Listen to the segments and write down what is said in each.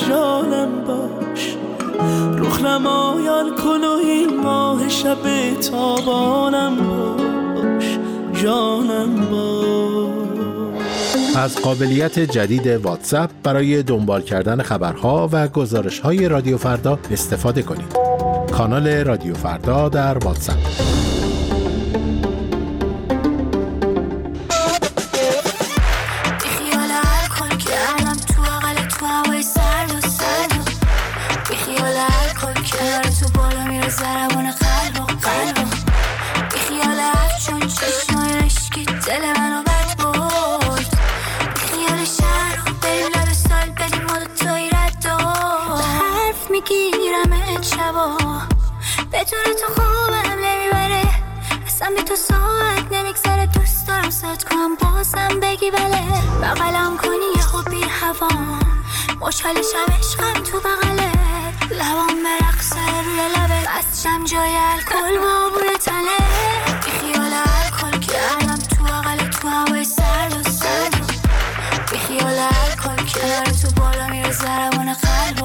جانم باش، رخ نمایان کن و این ماه شب تابانم باش، جانم باش. از قابلیت جدید واتساپ برای دنبال کردن خبرها و گزارش‌های رادیو فردا استفاده کنید. کانال رادیو فردا در واتساپ. زربان قلب بیخیال چون چشمای عشقی دل منو بد برد، بیخیال شهر رو بریم لب سال بدیم ما دوتایی رد و حرف میگیرم شبا، بدون تو خوبم نمیبره، اصلا بی تو ساعت نمیگذره، دوست دارم ساعت کنم بازم بگی بله، بغلم کنی یه خوب بیر هوا، مشکلشم عشقم تو بغله، لبام برقصه روی لبه، بستشم جای الکل با بوی تنه، بیخیال الکل کردم تو بغل تو هوای سرد و بیخیال الکل کنار تو بالا میره زربان قلب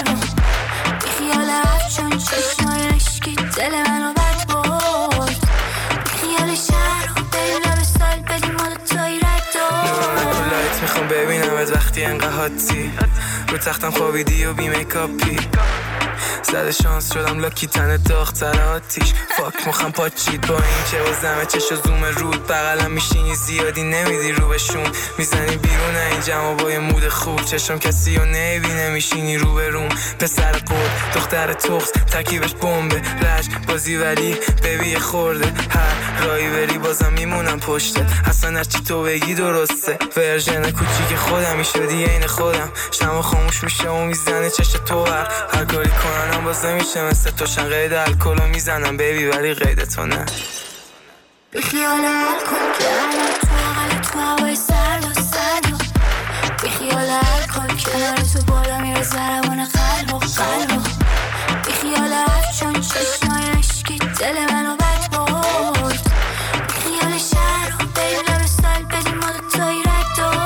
بیخیال چون چشمای عشقی دل منو بد برد، بیخیال شهر رو بریم لب سال بدیم ما دوتایی رد و لایت میخوام ببینم از وقتی انقدر حادی رو تختم خوابیدی و بی میکاپی، زده شانس شدم لاکی تن داغ تر آتیش، فاک مخم پاچید با این که بازمه چشو زوم رود، بغلم میشینی زیادی نمیدی رو بهشون، میزنی بیرون این جمع با یه مود خوب، چشم کسی رو نمیبینه میشینی رو به روم، پسر قول دختر تخت تکیبش بمبه رج بازی ولی ببی خورده، هر رایی بری بازم میمونم پشته، اصلا هرچی تو بگی درسته، ورژن کوچیک خودم شدی عین خودم، شمع خاموش میشه و میزنه چش تو هر کاری کنم باز نمیشه مثل تو، شن قید الکلو میزنم بیبی ولی قید تو نه، بیخیال الکل کردم تو بغل تو هوای سرد و بیخیال الکل کنار تو بالا میره زربان قلب بیخیال چون چشمای عشقی دل منو بد برد، بیخیال شهر رو بریم لب سال بدیم ما دوتایی رد و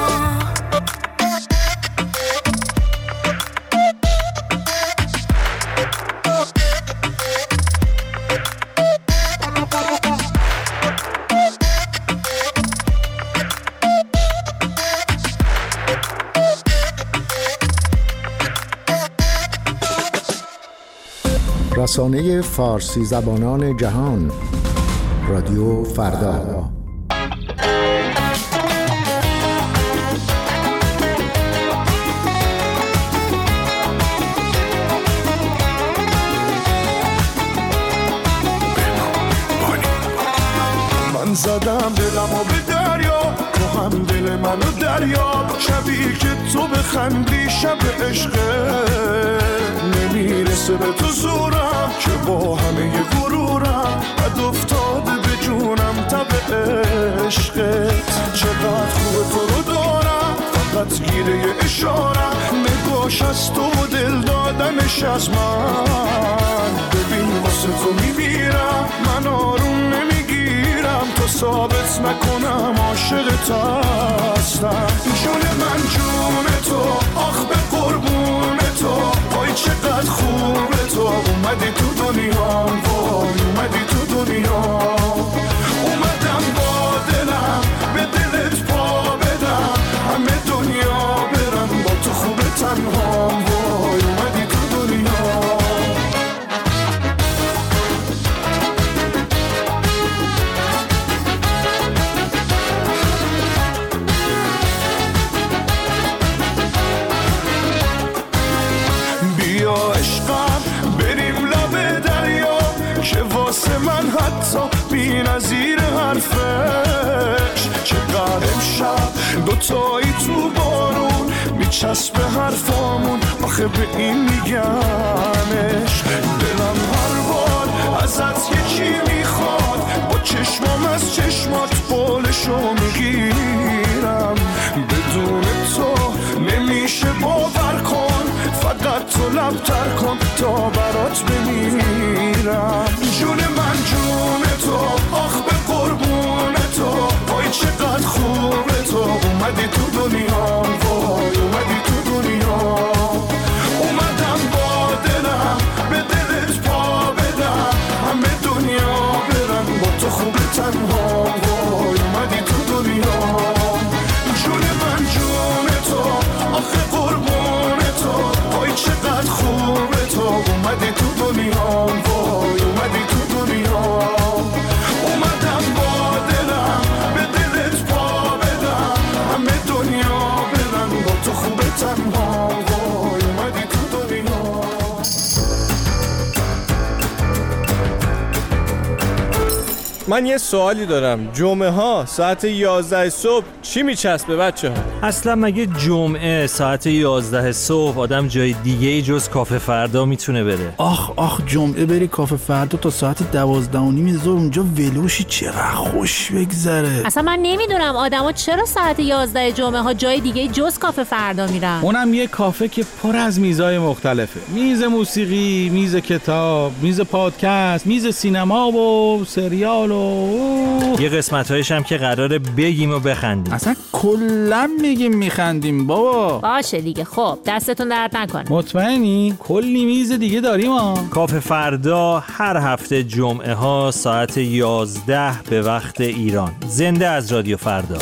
رسانه فارسی زبانان جهان رادیو فردا. من زدم دلم و به دریا، تو هم دل منو دریا، شبی که تو بخندی شب عشقه، نمیرسه به تو زورم که با همه غرورم بد افتاده به جونم تب عشقت، چقدر خوب تو رو دارم فقط گیره اشارم، نگاش از تو و دل دادنش از من، ببین واسه تو میمیرم من آروم نمیگیرم تا ثابت نکنم عاشقت هستم، جون من جون تو آخ به قربون تو، وای چقدر خوبه تو اومدی تو دنیا، وای اومدی تو دنیا، اومدم با دلم به دلت پا بدم، همه دنیا برم با تو خوبه تنها، وای اومدی تو دنیا. بیا عشقم بریم لب دریا که واسه من حتی بی نظیر حرفش، چقدر امشب دوتایی تو بارون میچسبه حرفامون، آخه به این میگمش، دلم هر بار ازت یکی میخواد، با چشمام از چشمات بالشو میگیرم، بدون تو نمیشه باور کن، فقط تو لبتر کن تا برات بمیرم، جون من جون تو آخ به قربون تو، وای چقدر خوبه تو اومدی تو دنیا، وای اومدی تو دنیا. تنها وای اومدی تو دنیا جون من جون تو آخه قربون تو وای چقدر خوبه تو اومدی تو دنیا وای اومدی تو دنیا اومدم با دلم به دلت پا بدم همه دنیا برن با تو خوبه تنها وای اومدی تو دنیا. من یه سوالی دارم، جمعه ها ساعت 11 صبح چی میچسبه بچه ها؟ اصلا مگه جمعه ساعت 11 صبح آدم جای دیگه ای جز کافه فردا میتونه بره؟ آخ جمعه بری کافه فردا تا ساعت 12:30 ظهر اونجا ولوشی چقدر خوش بگذره. اصلا من نمیدونم آدما چرا ساعت 11 جمعه ها جای دیگه جز کافه فردا میرن. اونم یه کافه که پر از میزای مختلفه، میز موسیقی، میز کتاب، میز پادکست، میز سینما و سریال و یه قسمت‌هایش هم که قراره بگیم و بخندیم. اصلا کلا میگیم میخندیم بابا. باشه دیگه، خب دستتون درد نکنه. مطمئنی؟ کلی میز دیگه داریم ها. کافه فردا هر هفته جمعه ها ساعت 11 به وقت ایران. زنده از رادیو فردا.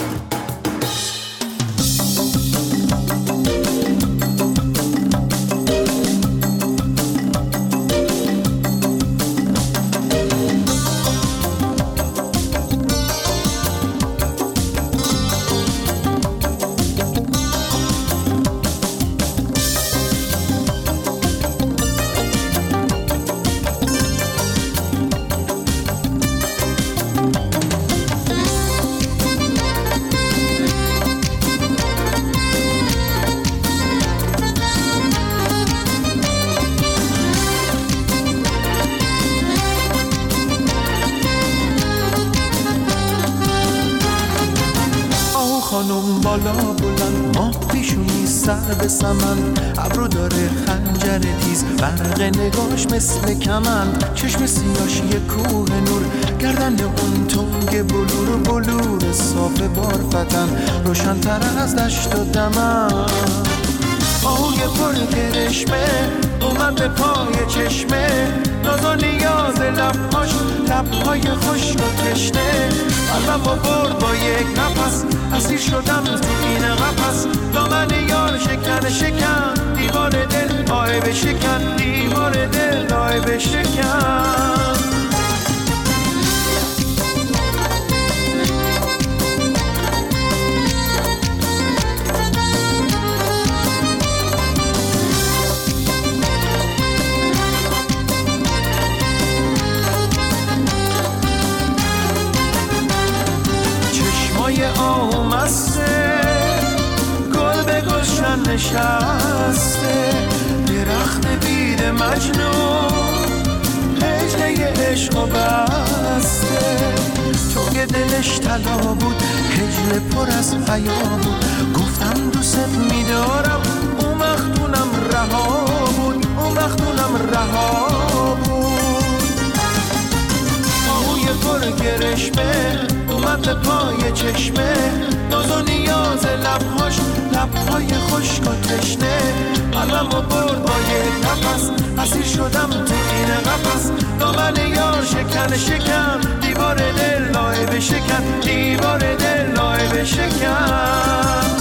خانم بالا بلند ماه پیشونی سر به سمن ابرو داره خنجر تیز برق نگاش مثل کمن چشم سیاش یه کوه نور گردن اون تنگ بلور صاف بارفتن روشن‌تر از دشت و دمن آهوی پر کرشمه اومد به پای چشمه ناز و نیاز لبهای خشک و تشنه قلبم برد با یک نفس اسیر شدم تو این قفس دامن یار شکن دیوار دل آه بشکن دیوار دل آه بشکن آمسته گل به گلشن نشسته درخت بید مجنون هجله عشق و بسته تو که دلش طلا بود هجله پر از حیا بود گفتم دوست میدارم اون وقتونم رها بود آهوی پر گرشمه اومد به پای چشمه ناز و نیاز لبهای خشک و تشنه قلبمو برد با یک نفس اسیر شدم تو این قفس دامن یار شکن دیوار دل آه بشکن دیوار دل آه بشکن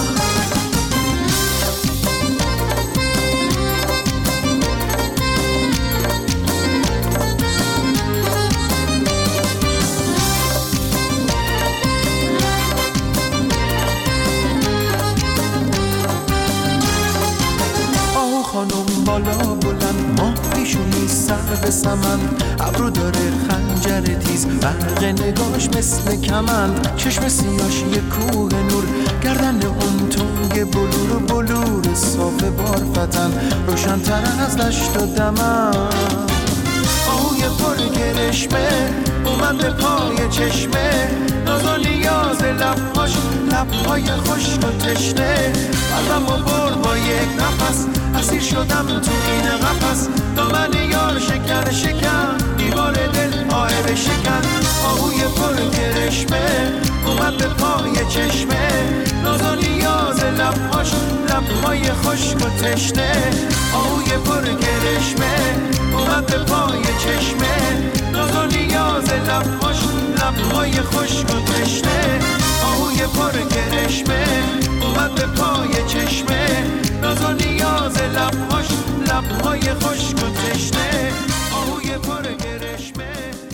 خانم بالا بلند ماه پیشونی سر به سمن ابرو داره خنجر تیز برق نگاش مثل کمند چشم سیاش یه کوه نور گردن اون تنگ بلور صاف بارفتن روشن‌تر از دشت و دمن آهوی پر گرشمه اومد به پای چشمه ناز و نیاز لبهای خشک و تشنه قلبمو برد با یک نفس اسیر شدم تو این قفس دامن یار شکن دیوار دل آه بشکن آهوی پر گرشمه اومد به پای چشمه ناز و نیاز لبهای خشک و تشنه آهوی پر گرشمه اومد به پای چشمه ناز و نیاز لبهای خشک و تشنه، آهوی پر کرشمه اومد به پای چشمه، ناز و نیاز لبهاش، لبهای خشک و تشنه، آهوی پر کرشمه.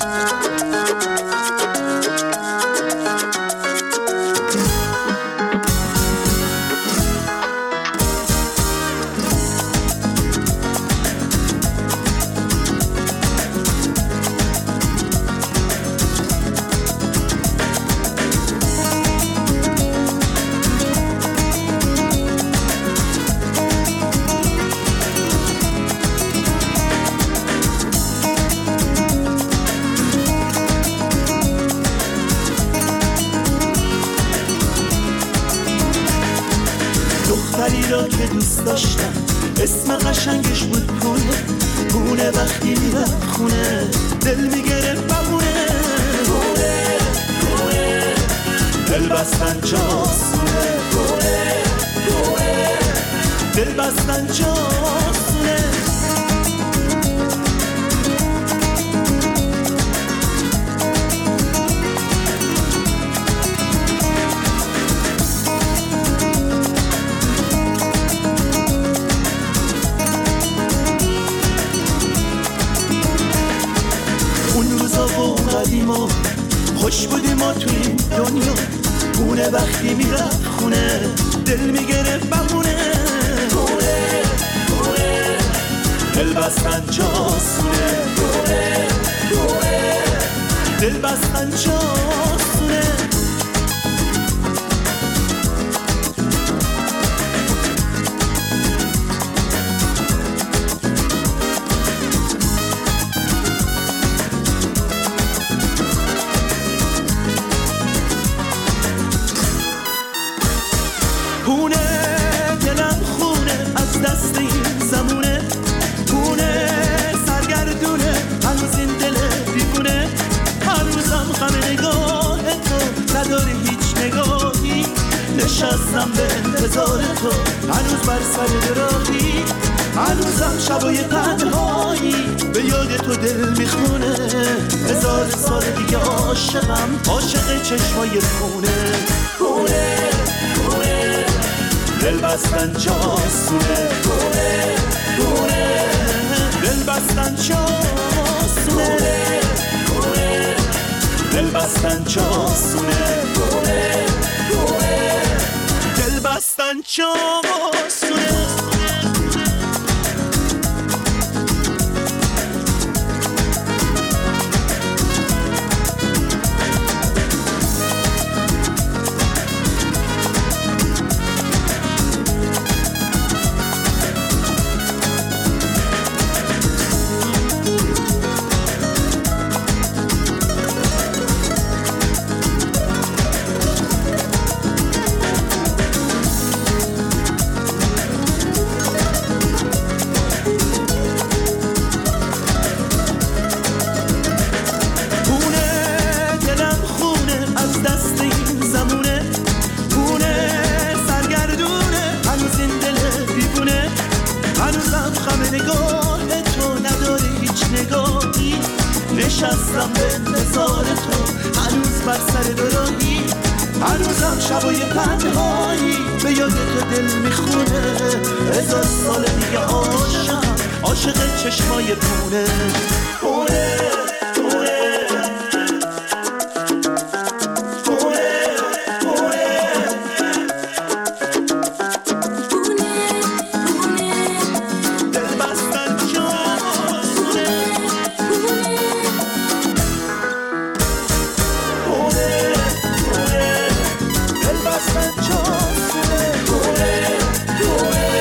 دختری را که دوست داشتم اسم قشنگش بود پونه، پونه وقتی میرفت خونه دل میگرفت بمونه، پونه پونه دل بستن جاسونه، پونه پونه دل بستن جاسونه. قدیما خوش بودیم ما تو این دنیا، پونه وقتی میرفت خونه دل میگرفت بمونه، پونه پونه دل بستن جاسونه، پونه پونه دل بستن جاسونه. پونه دلم خونه از دست این زمونه، پونه سرگردونه هنوز این دل دیوونه، هنوزم غم نگاه تو نداری هیچ نگاهی، نشستم به انتظار تو هنوز بر سر راهی، هنوزم شبای تنهایی به یاد تو دل میخونه، هزار سال دیگه عاشقم، عاشق چشمای پونه، پونه پونه دل بستن جاسونه، پونه پونه دل بستن جاسونه، پونه دل بستن جاسونه، پونه پونه دل بستن جاسونه. نشستم به انتظار تو هنوز بر سر راهی، هنوزم شبای تنهایی به یاد تو دل میخونه، هزار سال دیگه عاشق چشمای پونه، پونه پونه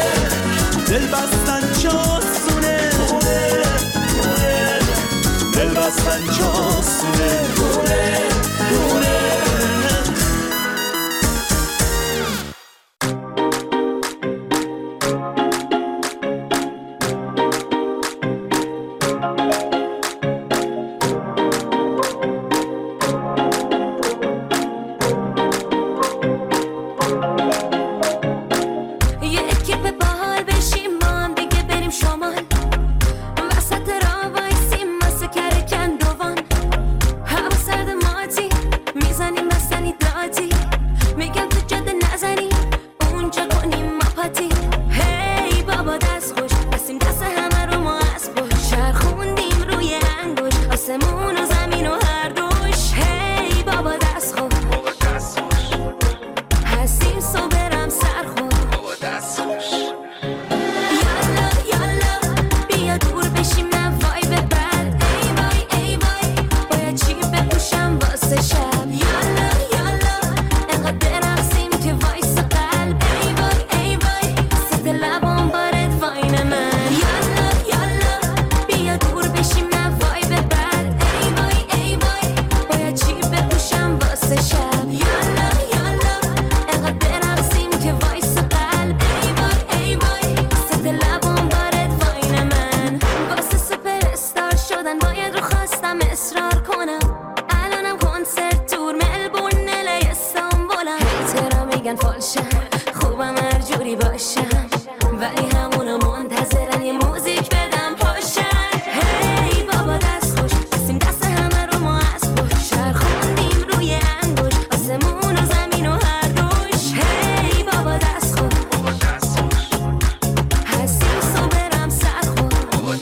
دل بزنی دادی میگم تو جاده نزنی اونجا کنیم ما پاتی هی بابا دست خوش بسیم دست همه رو ما از پشت چرخوندیم روی انگوش آسمون و زمین و هر دوش هی بابا دست خوش هستیم صبرم سر خوش یالا یالا بیا دور بشیم نه وای به بد ای وای ای وای باید چی بپوشم واسه شب یالا یالا انقدر رقصیم که وایس قلب ای وای ای وای ست لبام بارد واین من یالا یالا بیا دور بشیم نه وای به بد ای وای ای وای باید چی بپوشم واسه شب یالا یالا انقدر رقصیم که وایس قلب ای وای ای وای ست لبام بارد واین من واسه سوپر استار شدن باید رو خواستم اصرار کنم الانم کنسرت تور ملبورن الی استانبولم هیترا میگن فالشم خوبم هر جوری باشم ولی همونا منتظرن یه موزیک بدم پاشن هی بابا دست خوش بسیم دست همه رو ما از پشت چرخوندیم روی انگوش آسمون و زمین و هر دوش هی بابا دست خوش هستیم صبرم سر خوش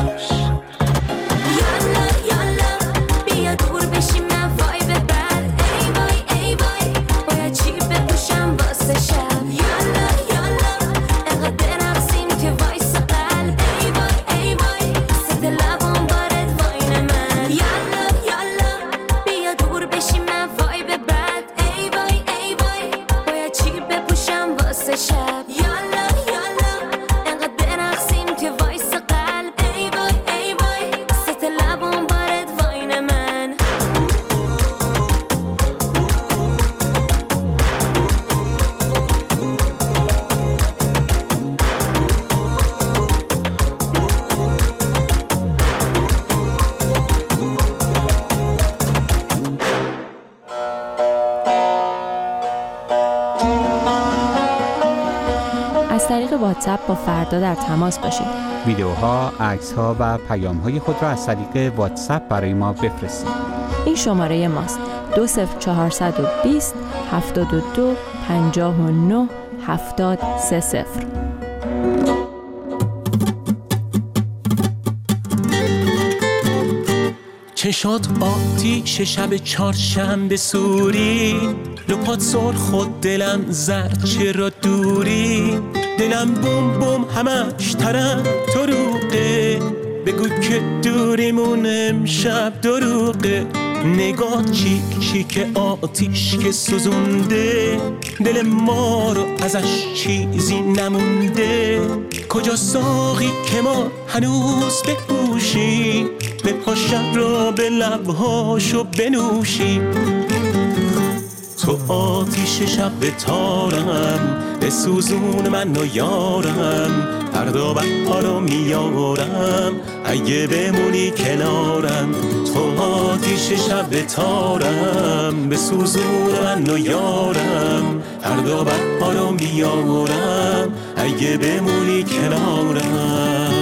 یالا یالا بیا دور بشیم نه وای به بد ای وای ای وای باید چی بپوشم واسه شب یالا یالا انقدر رقصیم که وایس قلب ای وای ای وای ست لبام بارد واین من یالا یالا بیا دور بشیم نه وای به بد ای وای ای وای باید چی بپوشم واسه شب یالا یالا انقدر رقصیم که وایس قلب ای وای ای وای ست لبام بارد واین من از طریق واتساپ با فردا در تماس باشید. ویدیوها، عکس‌ها و پیام‌های خود را از طریق واتساپ برای ما بفرستید. این شماره ماست 20420 72 59 70 30. چشات آتیش شب چهارشنبه سوری رو پات سرخ و دلم زرد چرا دوری دلم بوم بوم همش ترم تو روقه بگو که دوریمون امشب دروغه نگاه چیک چیک آتیش که سوزونده دل ما رو ازش چیزی نمونده کجا ساقی که ما هنوز بپوشیم به پاشم را به لبهاشو بنوشیم تو آتیش شب به تارم به سوزون من و یارم فردا بها رو میارم اگه بمونی کنارم تو آتیش شب به تارم به سوزون من و یارم فردا بها رو میارم اگه بمونی کنارم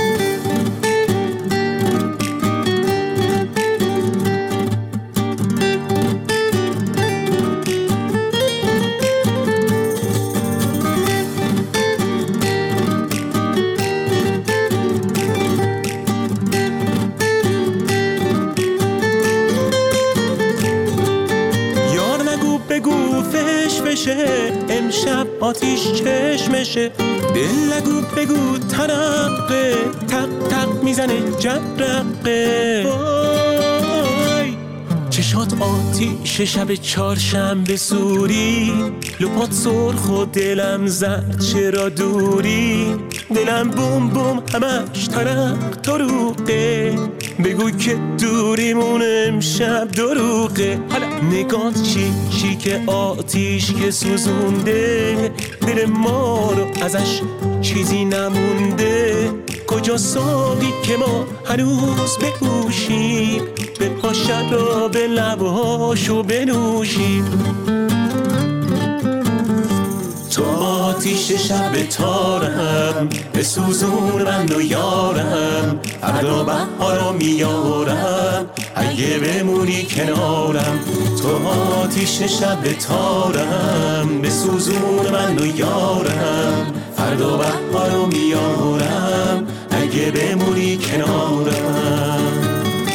امشب آتیش چشمشه دل نگو بگو ترقه تق تق میزنه جرقه وای چشات آتیش شب چهارشنبه سوری لپات سرخ و دلم زرد چرا دوری دلم بوم بوم همش ترق تروقه بگو که دوریمون امشب دروغه حالا نگاه چی که آتیش که سوزونده دل ما رو ازش چیزی نمونده کجا ساقی که ما هنوز بپوشیم به پاشد را به لبهاشو بنوشیم تو آتیش شب تارم بسوزون من و یارم فردا بهارا میارم اگه بمونی کنارم تو آتیش شب تارم بسوزون من و یارم فردا بهارا میارم اگه بمونی کنارم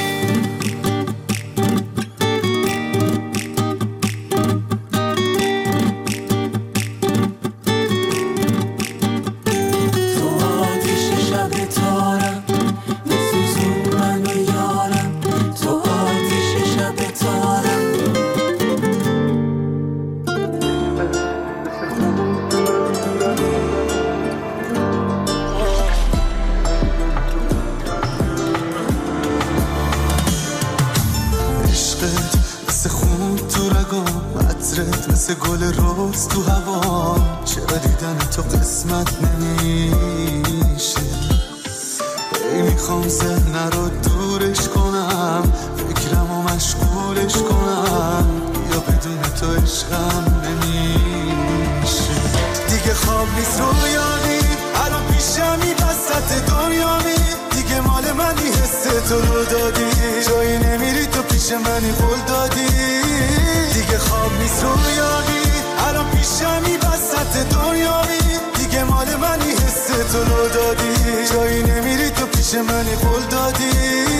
مثل گل روز تو هوا چرا دیدن تو قسمت نمیشه ای میخوام ذهن رو دورش کنم فکرم و مشغولش کنم یا بدون تو عشقم نمیشه دیگه خواب نیست رویانی الان پیشمی وسط دنیامی دیگه مال منی حس تو رو دادی جایی نمیری تو پیش منی قول دادی دیگه خواب نیست رویانی الان پیشمی وسط دنیامی دیگه مال منی حس تو رو دادی جایی نمیری تو پیش منی قول دادی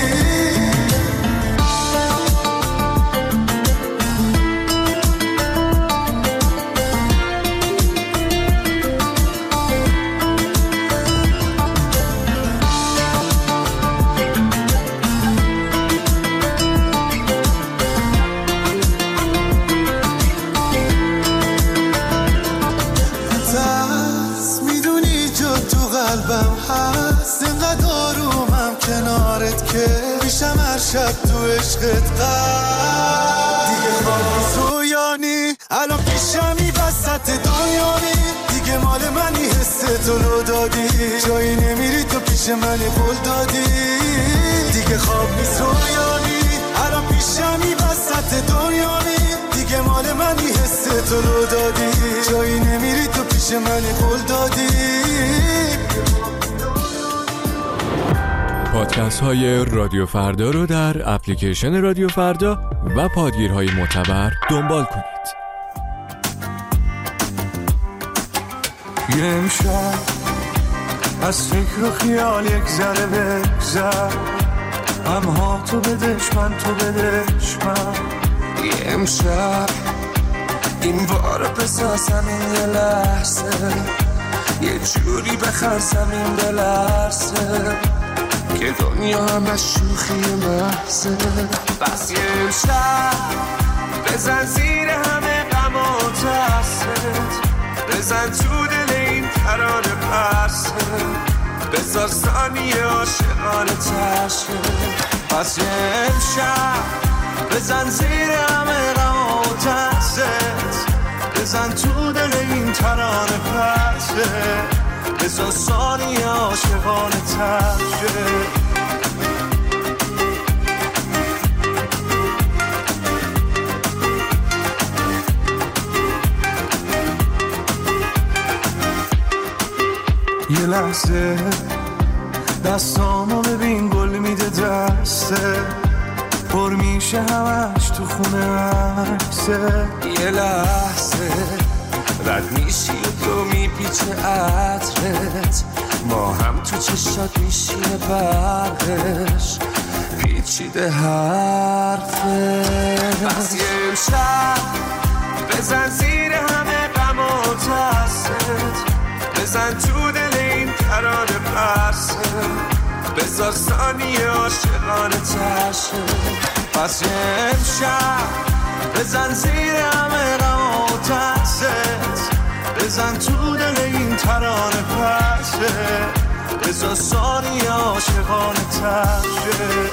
میشم هر شب تو عشقت دیگه خواب نیست رویانی الان پیشمی وسط دنیامی دیگه مال منی حس تو رو دادی جایی نمیری تو پیش منی قول دادی دیگه خواب نیست رویانی الان پیشمی وسط دنیامی دیگه مال منی حس تو رو دادی جایی نمیری تو پیش منی قول دادی پادکست های رادیو فردا رو در اپلیکیشن رادیو فردا و پادگیرهای معتبر دنبال کنید. یه امشب از فکر و خیال یک ذره بگذر همها تو بدش من تو بدش من یه امشب این بار بسازم این یه لحظه یه جوری بخرسم این بلرسه که دنیا همه شوخی محضه بس یه امشب بزن زیر همه غم و ترست بزن تو دل این ترانه پرسه بذار ثانیه عاشقانه تشه بس یه امشب بزن زیر همه غم و ترست بزن تو دل این ترانه پرسه بذار ثانیه عاشقانه تشه یه لحظه دستامو ببین گل میده دسته پر میشه همش تو خونه عکسه یه لحظه رد میشی و تو میپیچه عطرت ما هم تو چشات میشینه برقش پیچیده حرفه بس یه امشب بزن زیر همه غم و ترست بزن تو دل این ترانه پرسه بذار ثانیه عاشقانه تشه پس یه امشب بزن زیر همه غم و ترست بزن تو دل این ترانه پرسه بذار ثانیه عاشقانه تشه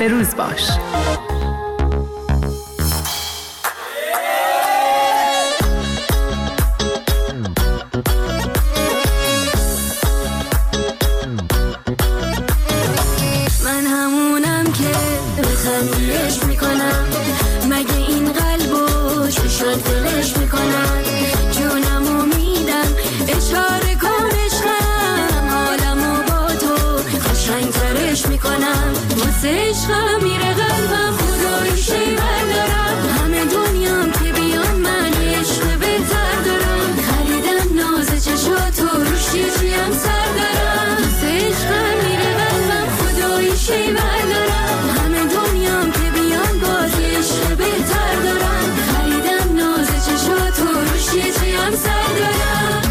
به روز باش. من همونم که بخندیش میکنم، مگه این قلبو چشات دلش میکنم، جونمو میدم اشاره کن عشقم، حالمو با تو قشنگ ترش میکنم، واسه عشقم میره قلبم خدایی شیور دارم، همه دنیام که بیان من عشق بهتر دارم، خریدم ناز چشاتو روش چیم سر دارم، واسه عشقم میره قلبم خدایی شیور دارم، همه دنیام که بیان باز عشق بهتر دارم، خریدم ناز چشاتو روش چیم سر دارم.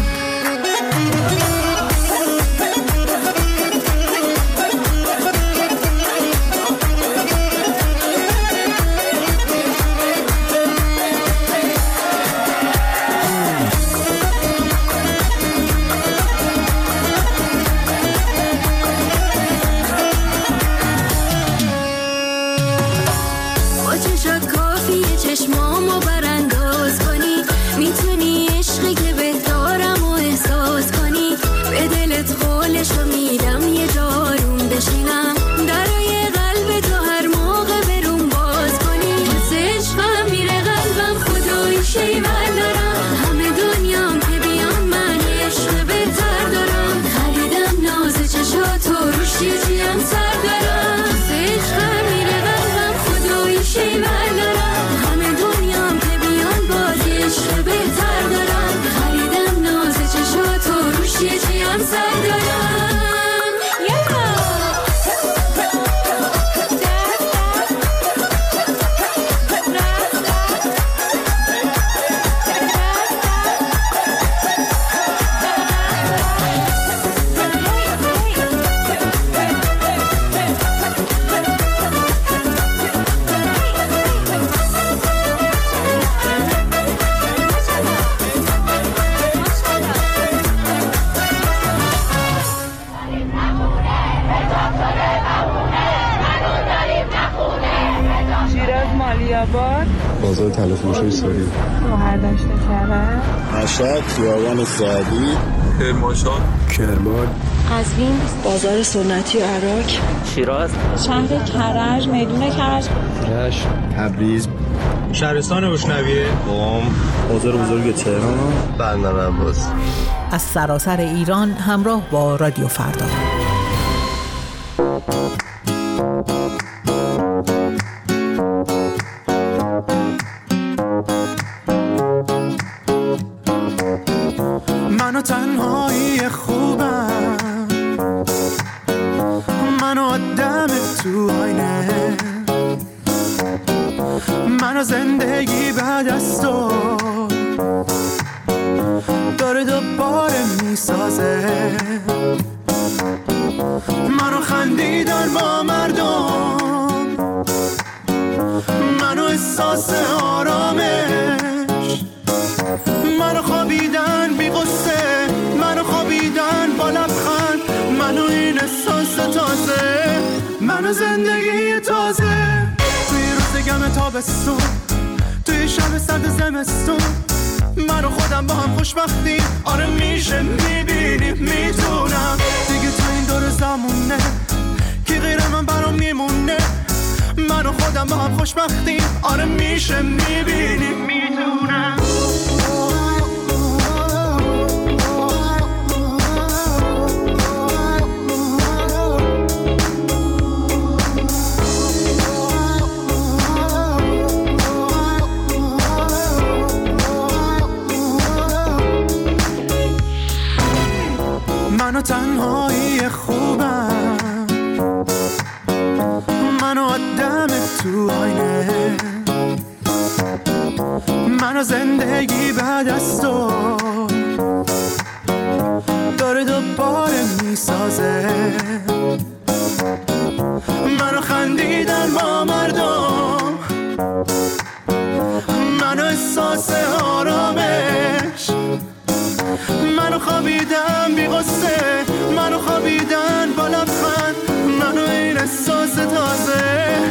چشمامو برانداز کنی، میتونی عشقی که بهتارم و احساس کنی، به دلت قولشو میدم یه جارون بشینم، درای قلب تو هر موقع برون باز کنی، واسه عشقم میره قلبم خدایی شیور دارم، همه دنیام که بیان من عشق بهتر دارم، خریدم ناز چشاتو روش چیم سر دارم، واسه عشقم میره قلبم خدایی شیور دارم، همه دنیام که بیان باز عشق بهتر دارم، خریدم ناز چشاتو روش چیم سر دارم. بازار تلفروشی سوری، مهردشت کرم، مشهد، خیابان سعدی، کرمانشاه، کرمان، قزوین، بازار سنتی و عراق، شیراز، شهر کرج، میدون کرج، رشت، تبریز، شهرستان بوشنویه، قم، بازار بزرگ تهران، بندر عباس. از سراسر ایران همراه با رادیو فردا. منو تنهایی خوبم، منو آدم تو آینه، منو زندگی بعد از تو داره دوباره میسازه، منو خندیدن با مردم، منو احساس آرامش، منو خوابیدن بی غصه، منو خوابیدن با لبخند، منو این احساس تازه، منو زندگی تازه، توی روز گم تابستون، توی شب سرد زمستون، منو خودم با هم خوشبختیم، آره میشه میبینیم میتونم، دیگه تو این دور زمونه کی غیر من برام میمونه، منو خودم با هم خوشبختیم، آره میشه میبینیم میتونم. منو تنهایی خوبم، منو آدم تو آینه، منو زندگی بعد از تو داره دوباره میسازه، منو خندیدن با مردم، منو احساس آرامش، منو خوابیدم بی غصه، منو خوابیدن با لبخند، منو این احساس تازه،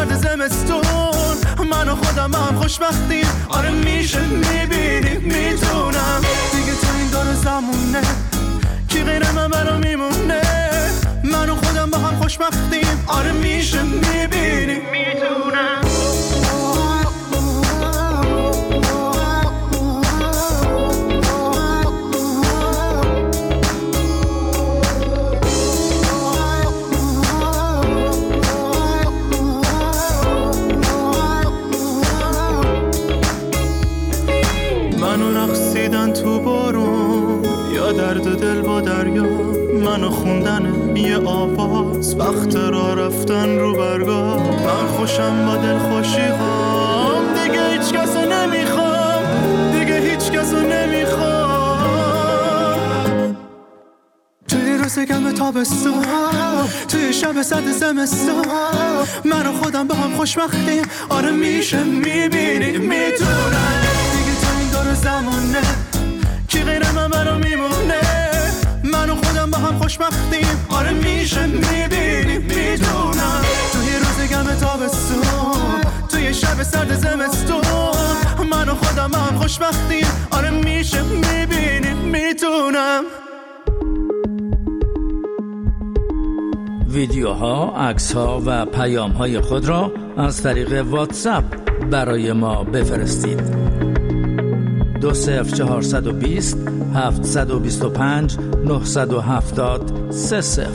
سرد زمستون من و خودم هم خوشبختیم. آره میشه میبینی میتونم دیگه تو این دور زمونه کی غیر من برا میمونه. من و خودم با هم خوشبختیم. آره میشه میبینی میتونم. تو بارون یا درد دل با دریا، منو خوندن یه آواز وقت را رفتن رو برگاه. من خوشم با دل خوشی هام دیگه هیچ کسو نمیخوام، دیگه هیچ کسو نمیخوام. توی روز گرم تابستون توی شب سرد زمستون من و خودم با هم خوشبختیم. آره میشه میبینی میتونم دیگه تو این دور زمونه کی غیر من برا میمونه. من و خودم با هم خوشبختیم. آره میشه میبینی میدونم توی روز گرم تابستون توی شب سرد زمستون من و خودم با هم خوشبختیم. آره میشه میبینی میدونم. ویدیوها، عکس‌ها و پیام‌های خود را از طریق واتساپ برای ما بفرستید. 20420 725 970 30.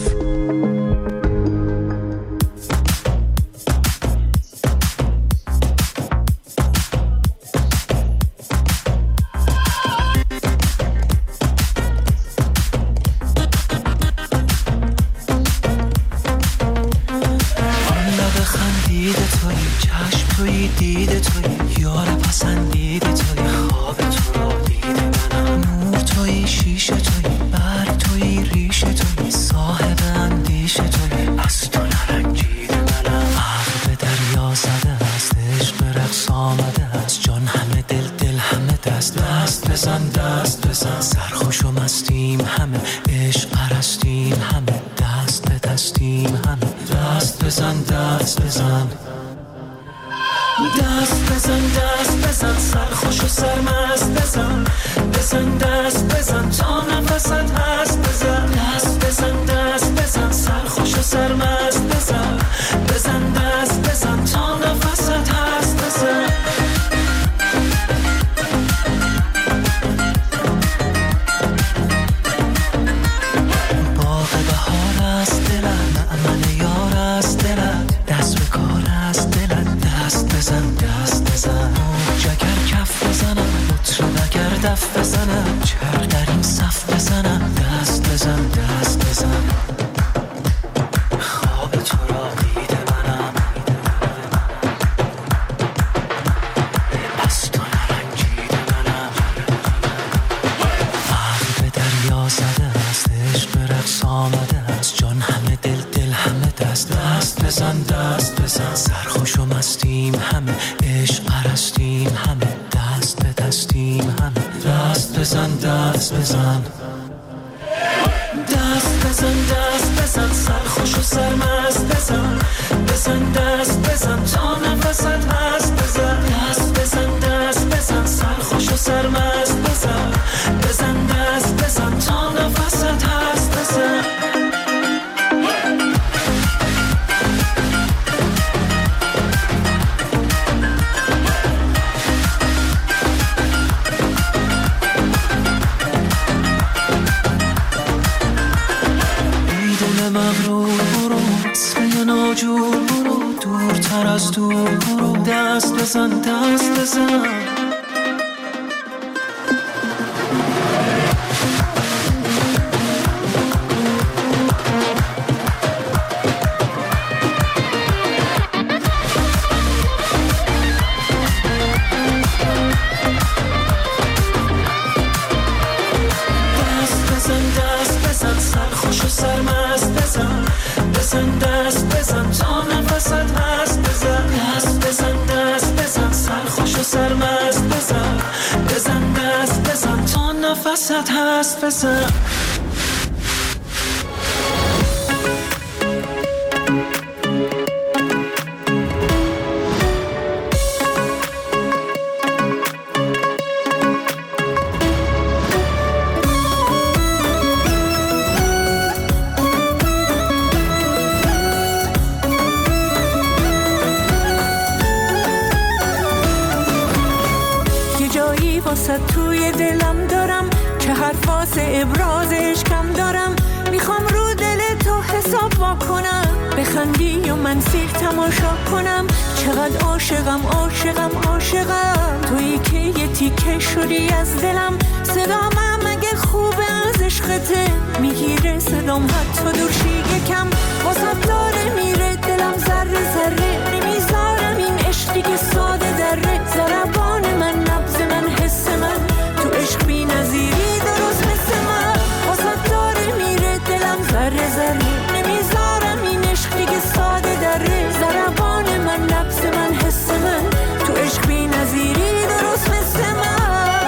واسه توی دلم دارم، چه حرف واسه ابراز عشقم دارم. میخوام رو دل تو حساب واکنم، بخندی و من سیر تماشا کنم. چقدر عاشقم عاشقم عاشقم، تویی که یه تیکه شدی از دلم. صدام اگه خوبه از عشقته میگیره صدام حتی دورشی یکم. واسه داره میره دلم ذره ذره، نمیذارم این عشقی که ساده دره. ضربان من نبض من حس من، تو عشق بی نظیری درست مثل من. واسه داره میره دلم ذره ذره، نمیذارم این عشقی که ساده دره. ضربان من نبض من حس من، تو عشق بی نظیری درست مثل من.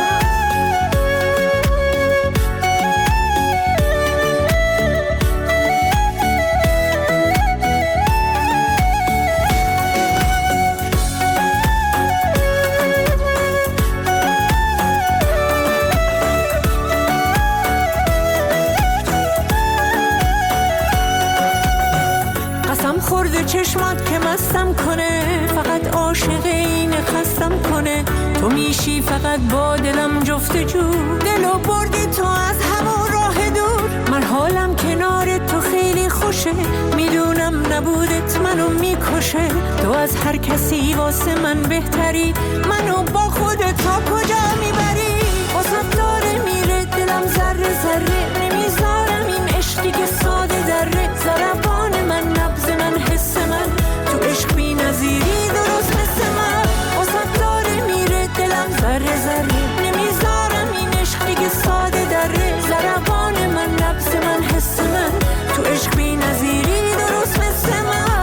خورده چشمات که مستم کنه، فقط عاشق این خستم کنه. تو میشی فقط با دلم جفت جو، دلو بردی تو از همون راه دور. من حالم کنار تو خیلی خوشه، میدونم نبودت منو میکشه. تو از هر کسی واسه من بهتری، منو با خودت تا کجا میبری. واسه داره میره دلم ذره ذره، نمیذارم این عشقی که ساده دره. ضربان من نبض من حس من، تو عشق بی نظیری درست مثل من. واسه داره میره دلم ذره ذره، نمیذارم این عشقی که ساده دره. ضربان من نبض من حس من، تو عشق بی نظیری درست مثل من.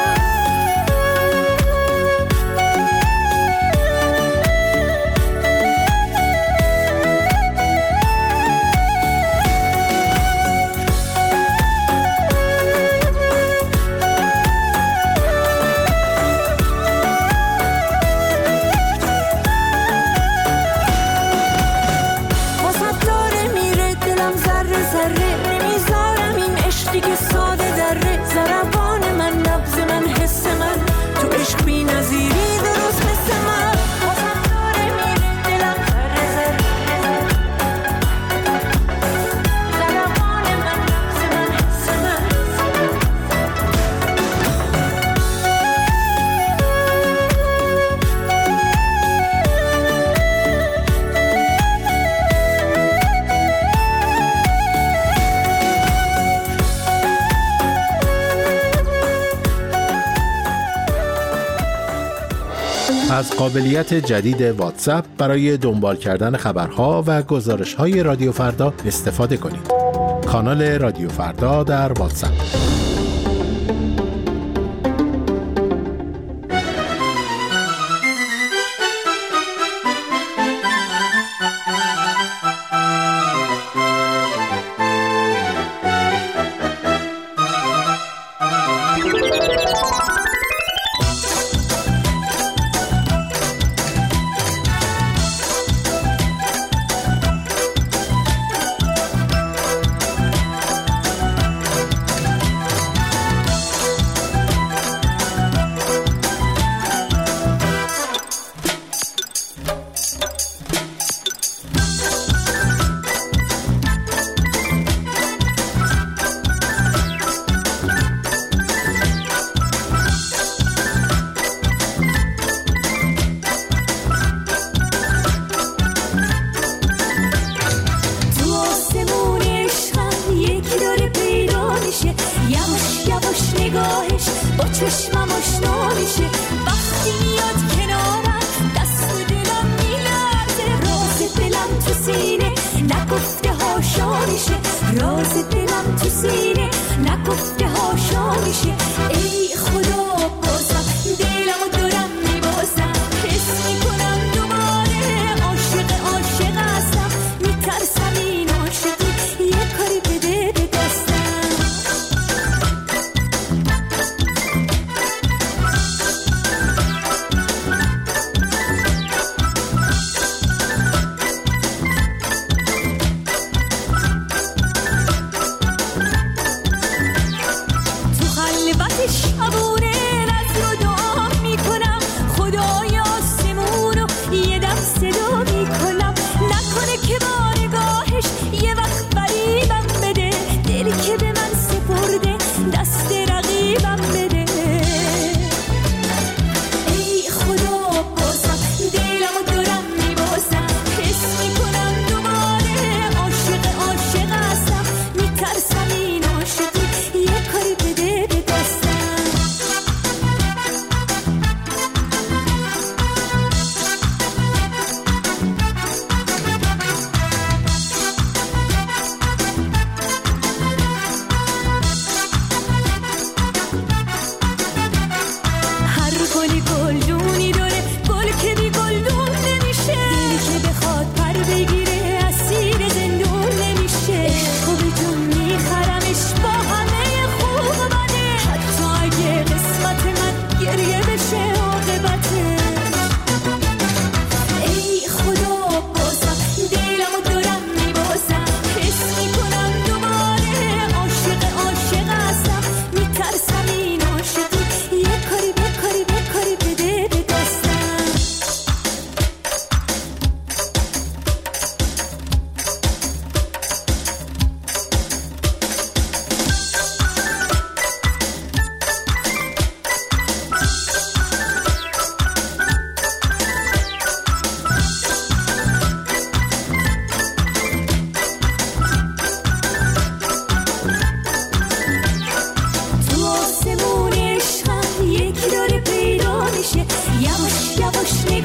از قابلیت جدید واتساپ برای دنبال کردن خبرها و گزارش‌های رادیو فردا استفاده کنید. کانال رادیو فردا در واتساپ.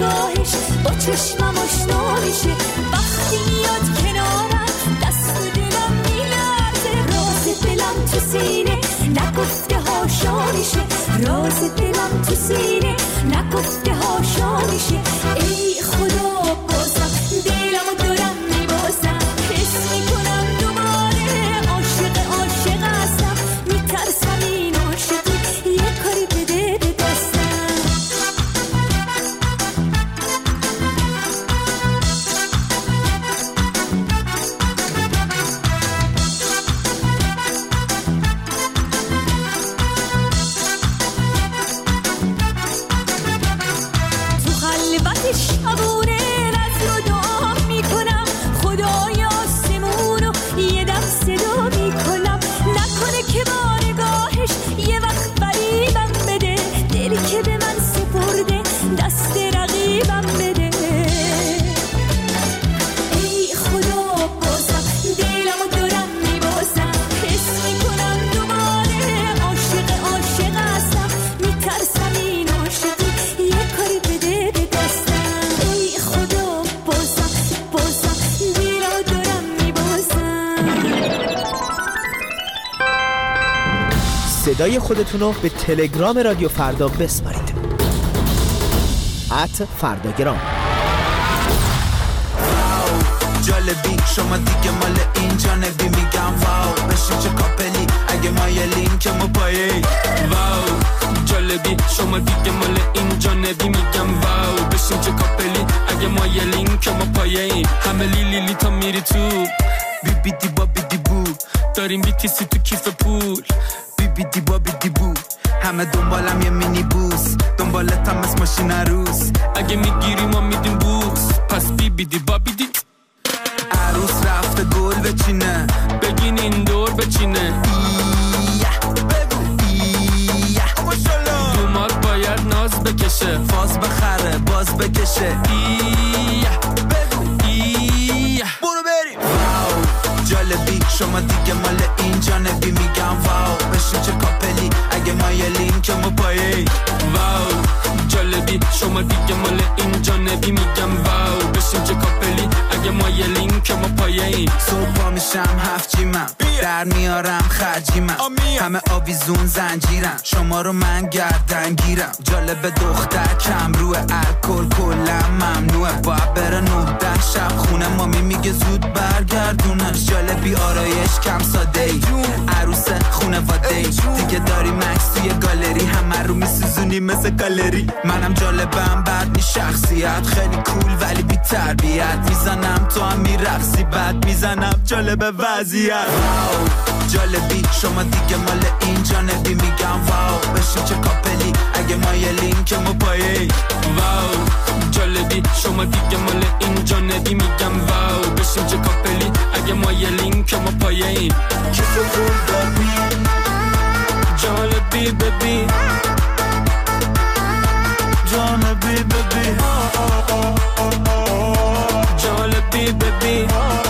نگاهش با چشمم آشنا میشه. وقتی میاد کنارم دست دلم میلرزه. راز دلم تو سینه نگفته هاشا میشه. راز دلم تو سینه نگفته هاشا میشه. ای خدا بازم دلمو دارم میبازم. حس میکنم دوباره عاشق هستم. میترسم این عاشقی یه کاری بده به دستم. تو خلوت شبونه نظر و دعا میکنم. خدای آسمونو یه دم صدا میکنم. نکنه که با نگاهش یه وقت فریبم بده. دلی که به من سپرده دست رقیبم بده. ای خدا بازم دلمو دارم میبازم. حس میکنم دوباره عاشق هستم. میترسم این عاشقی یه کاری بده به دستم. ای خدا بازم دلمو دارم میبازم. صدای خودتونو به تلگرام رادیو فردا بسپارید. @فرداگرام. جالبی شما دیگه مال این جانبی. میگم واو بشین چه کاپلی اگه ما یه لینکمو پایه. واو جالبی شما دیگه مال این جانبی. میگم واو بشین چه کاپلی اگه ما یه لینکمو پایه. همه لیلی تا میری تو بی بی دی با بی دی بو. داریم بیتیسی تو کیف پول. بی بی دی با بی دی بو. همه دنبالم یه مینی بوس. دنبالتم از ماشین عروس. اگه میگیری ما میدیم بوس. پس بی بی دی با بی دی. عروس رفته گل بچینه. بگین این دور بچینه. دومات باید ناز بکشه. فاز بخره باز بکشه. برو بریم. واو جالبی شما دیگه مال این جانبی. میگم واو بشین چه کاپلی اگه ما یه لینکمو پایه. واو جالبی شما دیگه مال این جانبی. میگم واو بشین چه کاپلی اگه ما یه لینکمو پایه. صبح پا میشم 7 جیمم. در میارم خرجیمم. همه آویزون زنجیرم. شما رو من گردن گیرم. جالب دختر کم روه. الکل کلم ممنوعه. باید بره 9-10 شب خونه. مامی میگه زود برگردونش. جالبی آرایش کم ساده ای. عروس خونواده ای. دیگه داری مکس توی گالری. همه رو میسوزونی مثل گالری. منم جالبم بعد شخصیت. خیلی کول ولی بی تربیت. میزنم تو هم میرقصی بعد میزنم جالب وضعیت. جالبی شما دیگه مال این جانبی. میگم واو بشین چه کاپلی اگه ما یه لینکمو پایه. واو جالبی شما دیگه مال این جانبی. میگم واو بشین چه کاپلی اگه ما یه لینکمو پایه. کسو کول دادی جالبی ببین. جانبی ببین. جالبی ببین.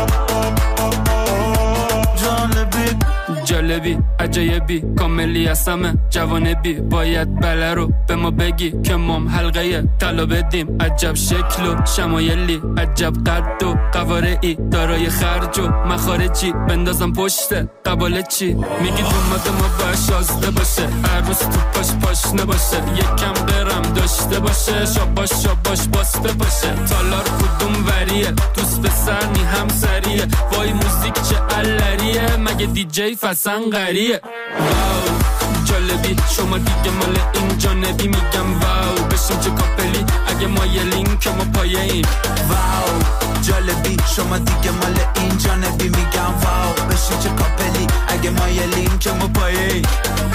جالبی عجایبی کاملی هستمه جوانبی. باید بله رو به ما بگی که مام حلقه طلا بدیم. عجب شکل و شمایلی. عجب قد و قوارعی. دارای خرج و مخارجی. بندازم پشت قباله چی. میگی دومات ما باید شازده باشه. عروس تو پاش نباشه. یکم برم داشته باشه. شاباش باسته باشه. تالار کدوم وریه. دوست پسر نی هم سریه. وای موزیک چه علریه. مگه دیجی فسن غریه. واو جالبی شما دیگه مال این جانبی. میگم واو بشین چه کاپلی اگه ما یه لینکمو پایه این. واو جالبی شما دیگه مال این جانبی. میگم واو بشین چه کاپلی اگه ما یه لینکمو پایه این.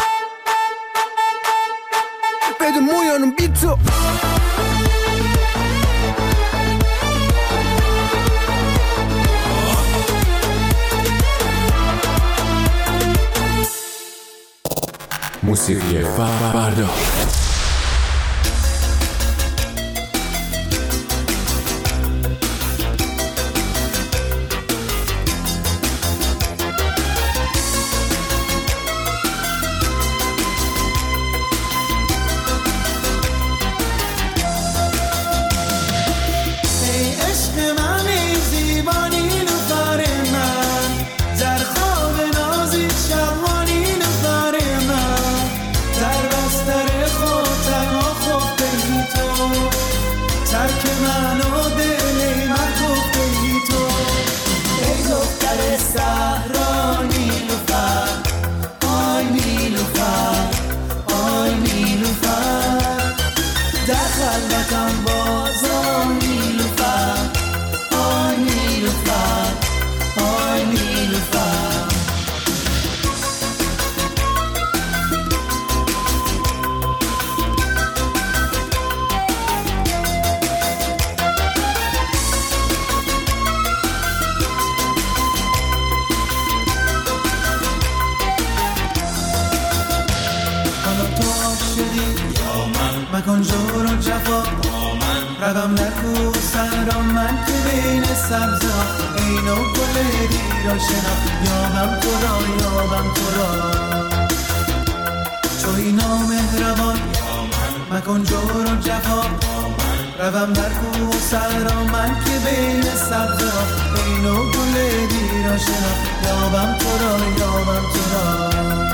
بده مویانم بی تو. موسیقی فردا. مکن جور و جفا با من، روم در کوه صحرا من که بین سبزا اینو گل دیر و شناخت، یابم تو را یابم تو را، توی نامهربان مکن جور و جفا با من، روم در کوه صحرا من که بین سبزا اینو گل دیر و شناخت، یابم تو را یابم تو را.